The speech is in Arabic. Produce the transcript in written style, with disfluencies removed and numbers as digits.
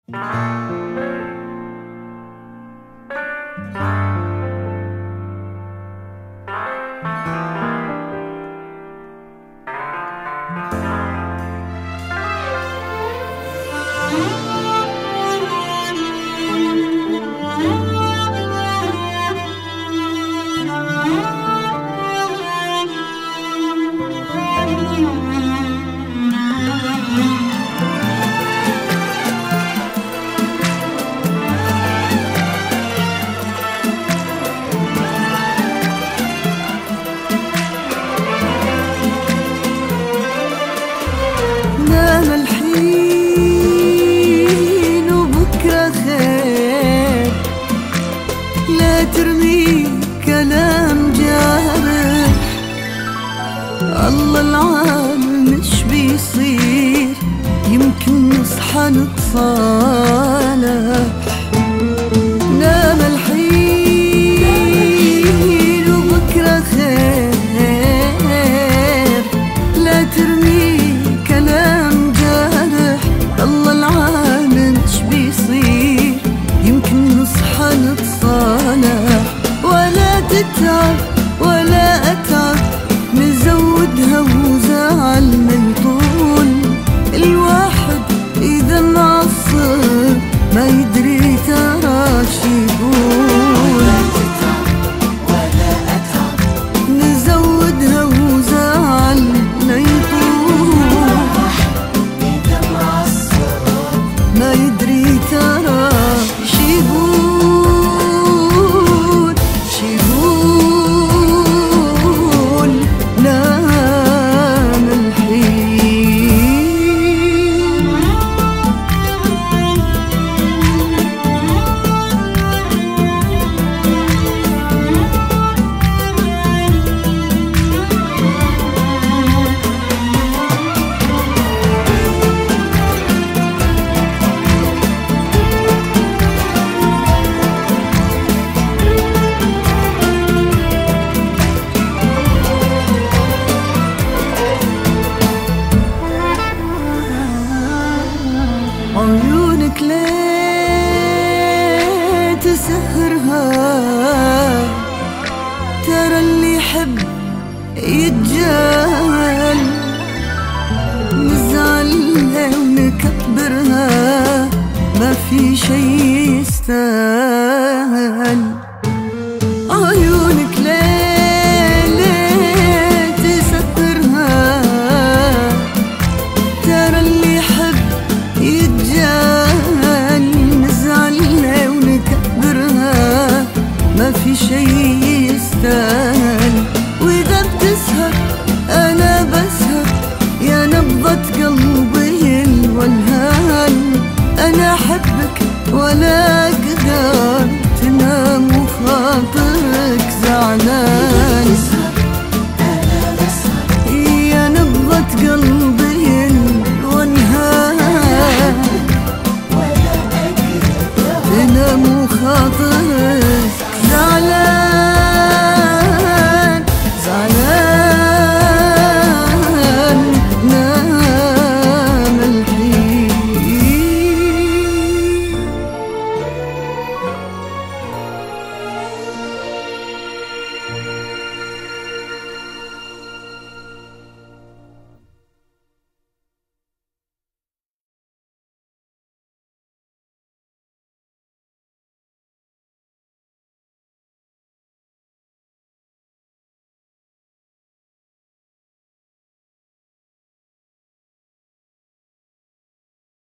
نام الحين وبكرة خير، لا ترمي كلام جارح. الله العالم ايش بيصير، يمكن نصحى نتصالح. نام الحين وبكرة خير، لا ترمي كلام جارح. الله العالم ايش بيصير، يمكن نصحى نتصالح. ولا تتعب ولا أتعب، نزودها وزعل من طول. الواحد إذا معصب ما يدري ترى شي يقول. ولا تتعب ولا أتعب، نزودها وزعل من طول. إذا معصب ما يدري ترى شي يقول. شي يقول نام الحين. عيونك ليه تسهرها، ترى اللي يحب يتجاهل. نزعل ونكبرها، ما في شي يستاهل. عيونك ليه تسهرها، ترى اللي يحب يتجاهل. نزعل ونكبرها، ما في شي يستاهل. وإذا بتسهر أنا بسهر، يا نبضة قلبي الولهان. أنا أحبك ولا أقدر تنام وخاطرك زعلان. يا نبضة قلبي الولهان، تنام وخاطرك